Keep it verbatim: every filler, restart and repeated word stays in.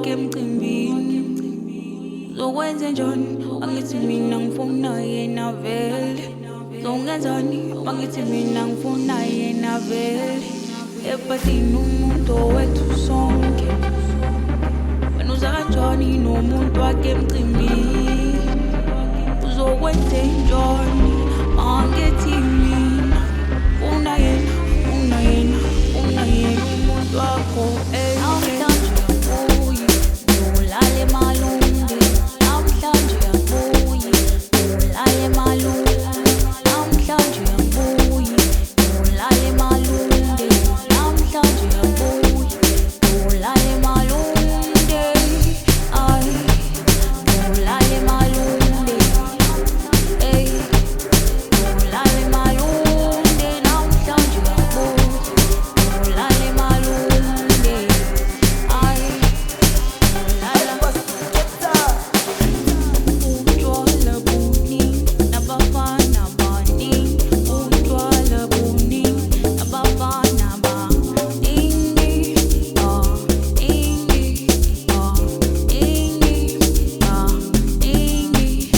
wakhe emcimbini uzokwenze njani angithi mina ngifuna yena vele uzongenzani angithi mina ngifuna yena vele ephathini umuntu owethu sonke wena uza kanjani nomuntu wakhe emcimbini uzokwenze njani angithi mina una yena una yena una yena umuntu wakho namhlanje uyabuya ulale malunde namhlanje uyabuya ulale malunde namhlanje uyabuya ulale malunde namhlanje uyabuya ulale malunde ay ulale malunde ey ulale malunde namhlanje uyabuya ulale malunde ay utshwala buningi nabafana baningi utshwala buningi nabafana baningi ah ingi ah ingi ah ingi